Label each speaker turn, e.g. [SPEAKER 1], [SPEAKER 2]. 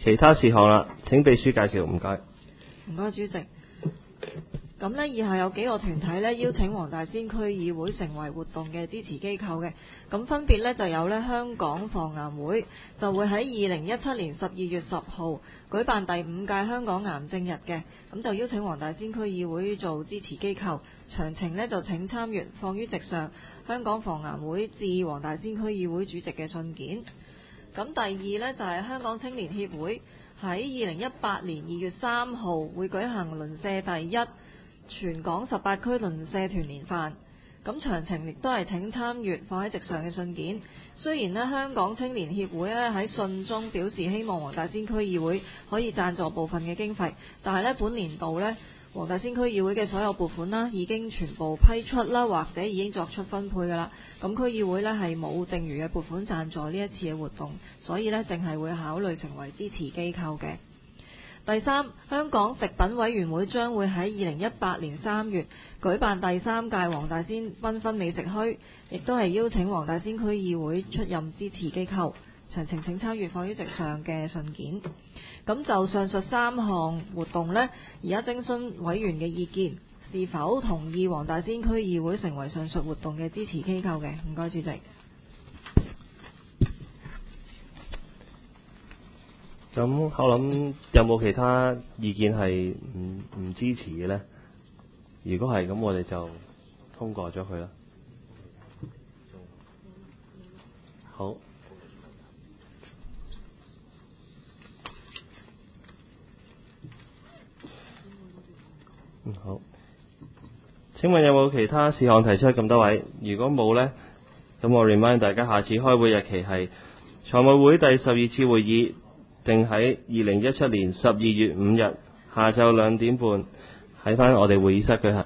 [SPEAKER 1] 其他事項啦，請秘書介紹，唔該。
[SPEAKER 2] 唔該，主席。咁呢，以下有幾個團體呢邀請黃大仙區議會成為活動嘅支持機構嘅。咁分別呢就有呢香港防癌會，就會喺2017年12月10號舉辦第5屆香港癌症日嘅。咁就邀請黃大仙區議會做支持機構，詳情呢就請參閱放於席上香港防癌會致黃大仙區議會主席嘅信件。咁第二呢，就係香港青年協會喺2018年2月3號會舉行鄰舍第一全港18區鄰舍團年飯，咁詳情亦都係請參閱放喺席上嘅信件。雖然呢香港青年協會呢喺信中表示希望黃大仙區議會可以贊助部分嘅經費，但係呢本年度呢黃大仙區議會嘅所有撥款啦已經全部批出啦，或者已經作出分配㗎啦。咁區議會呢係冇剩餘嘅撥款贊助呢一次嘅活動，所以呢淨係會考慮成為支持機構嘅。第三，香港食品委員會將會喺2018年3月舉辦第3屆黃大仙繽紛美食墟，亦都係邀請黃大仙區議會出任支持機構。詳情請參閱放於席上嘅信件。咁就上述3項活動呢，而家徵詢委員嘅意見，是否同意黃大仙區議會成為上述活動嘅支持機構嘅？唔該，主席。
[SPEAKER 1] 咁我諗有冇其他意見係唔支持嘅呢？如果係咁，我哋就通過咗佢啦。好。好。請問有冇其他事項提出？咁多位，如果冇呢，咁我 remind 大家下次開會日期係財務會第12次會議，定喺2017年12月5日下晝2點半喺返我哋會議室舉行。